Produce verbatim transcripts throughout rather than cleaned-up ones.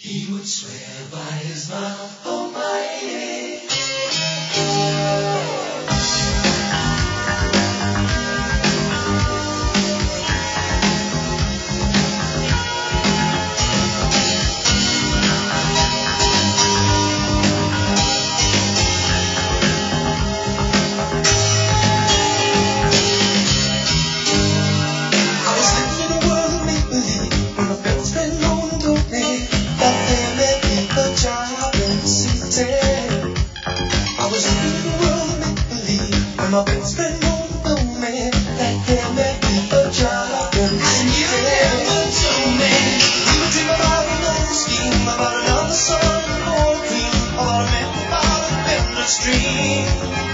He would swear by his mouth almighty. My best friend won't know me, that there may be a job and you never told me. We would dream about another scheme, about another sun, more cream, about a man about a endless dream.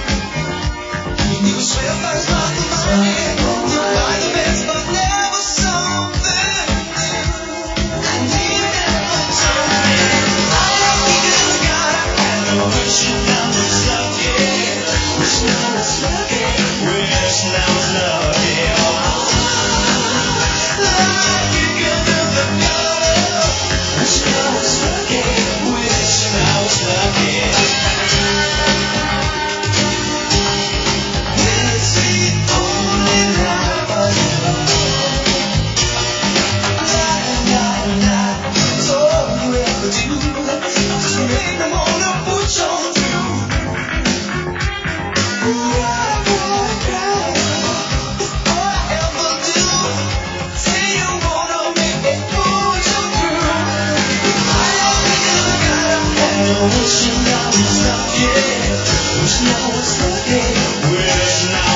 He would swear by his mouth and money, he would buy the best but never something new. And he never told me. I like he just got a kind of wishing I was lucky, wishing I was lucky. Wish now was lucky. Like you can do the good. Wish I was lucky. Wish I was lucky. It's the only life I know. La la la. It's all you ever do. Just make them wanna put you through. Wishing I was lucky, wishing I was lucky, wishing I